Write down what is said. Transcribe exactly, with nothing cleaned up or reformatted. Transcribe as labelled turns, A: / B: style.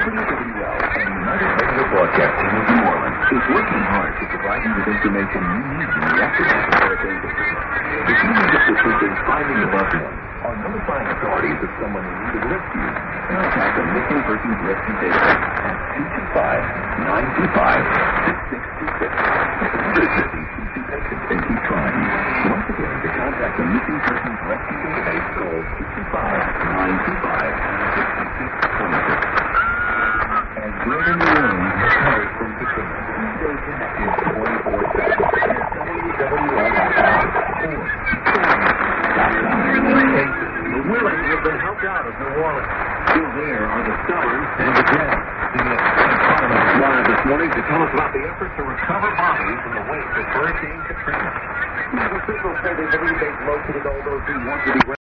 A: W W L and United Radio Broadcasting of New Orleans is working hard to provide you with information you need in the aftermath of Hurricane Katrina. If you need assistance in finding a loved one or notifying authorities of someone who needed rescue, contact the Missing Persons Rescue Database at two two five, nine two five, six six two six. Listen, keep patient and keep trying. Once again, to contact the Missing Persons Rescue Database, call two two five, nine two five, six six two six. As Greater New Orleans recovers from Katrina, stay connected twenty-four seven at W W L dot com or
B: The Willings have been helped out of New Orleans.
A: still there are the Stars and the Jazz.
B: Live this morning to tell us about the effort to recover bodies in the wake of Hurricane Katrina.
A: Officials say they believe they've located all those who want to be